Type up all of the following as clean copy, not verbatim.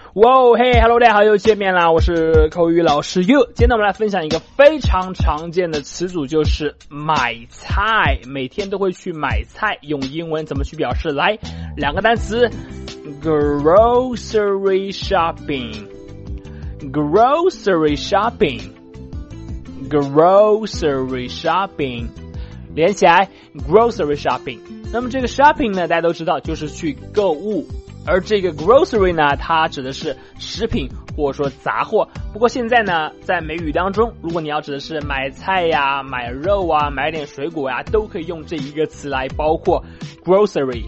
哇嘿 ，Hello， 大家好，又见面啦！我是口语老师 You。今天呢，我们来分享一个非常常见的词组，就是买菜。每天都会去买菜，用英文怎么去表示？来，两个单词 ，grocery shopping。grocery shopping。grocery shopping。连起来 grocery shopping。那么这个 shopping 呢，大家都知道就是去购物。而这个 grocery 呢，它指的是食品或者说杂货。不过现在呢，在美语当中，如果你要指的是买菜呀、买肉啊、买点水果呀，都可以用这一个词来包括 grocery。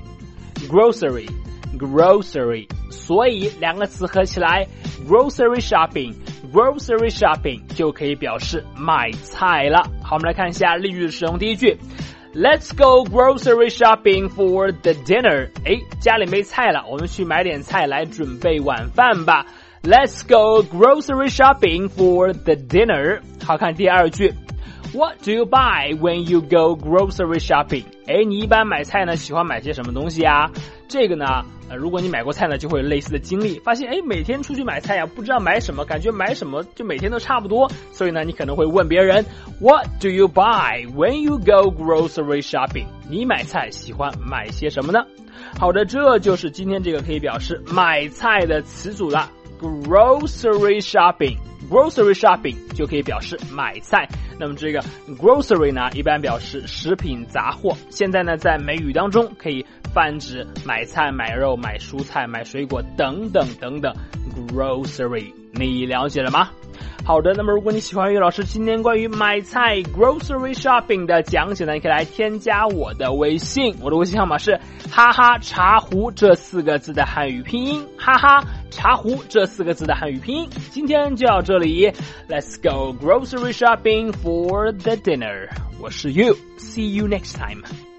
所以两个词合起来 grocery shopping 就可以表示买菜了。好，我们来看一下例句的使用。第一句，Let's go grocery shopping for the dinner. 家里没菜了，我们去买点菜来准备晚饭吧。Let's go grocery shopping for the dinner. 好，看第二句。What do you buy when you go grocery shopping? 你一般买菜呢，喜欢买些什么东西啊？这个呢，如果你买过菜呢，就会有类似的经历，发现每天出去买菜呀，不知道买什么，感觉买什么就每天都差不多，所以呢，你可能会问别人 What do you buy when you go grocery shopping? 你买菜喜欢买些什么呢？好的，这就是今天这个可以表示买菜的词组了 grocery shopping 就可以表示买菜。那么这个 grocery 呢，一般表示食品杂货，现在呢，在美语当中可以泛指买菜、买肉、买蔬菜、买水果等等等等 grocery， 你了解了吗？好的，那么如果你喜欢于老师今天关于买菜 grocery shopping 的讲解呢，你可以来添加我的微信，我的微信号码是哈哈茶壶这4个字的汉语拼音，哈哈茶壶这4个字的汉语拼音。今天就到这里 ，Let's go grocery shopping for the dinner。我是 You，see you next time。